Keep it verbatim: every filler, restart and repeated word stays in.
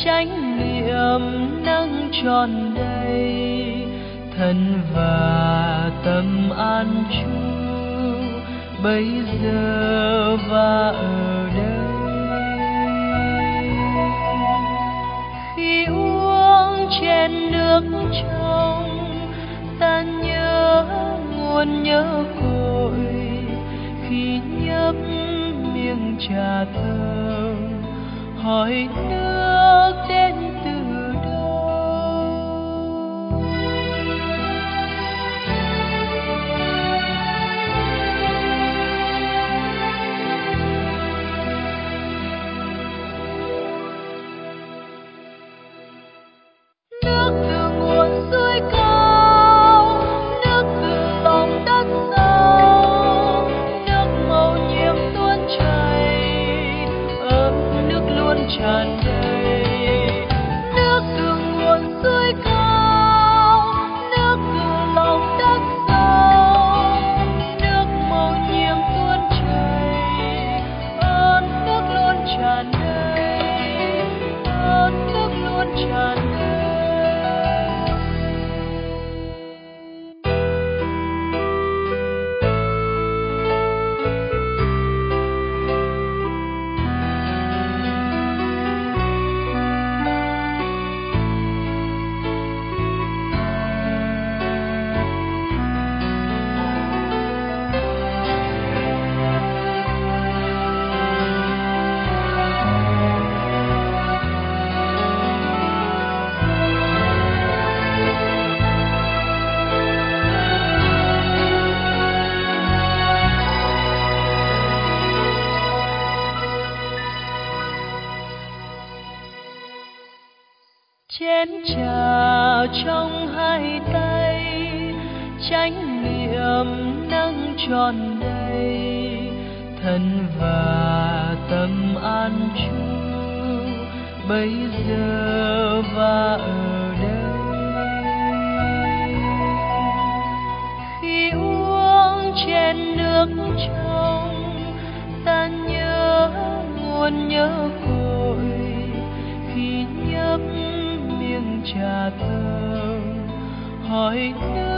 chánh niệm nắng tròn đầy, thân và tâm an trú bây giờ và ở đây. Khi uống chén nước trong, ta nhớ nguồn nhớ cội. Khi nhấp miếng trà thơm, hỏi nước đến từ tràn đầy. Nước từ nguồn suối cao, nước từ lòng đất sâu, nước màu nhiệm tuôn chảy. Ơn nước luôn tràn đầy, ơn nước luôn tràn đầy. Chén trà trong hai tay, chánh niệm nắng tròn đầy, thân và tâm an trú bây giờ và ở đây. Khi uống chén nước trong, ta nhớ nguồn nhớ cội. Khi nhấp miếng trà thơm, hỏi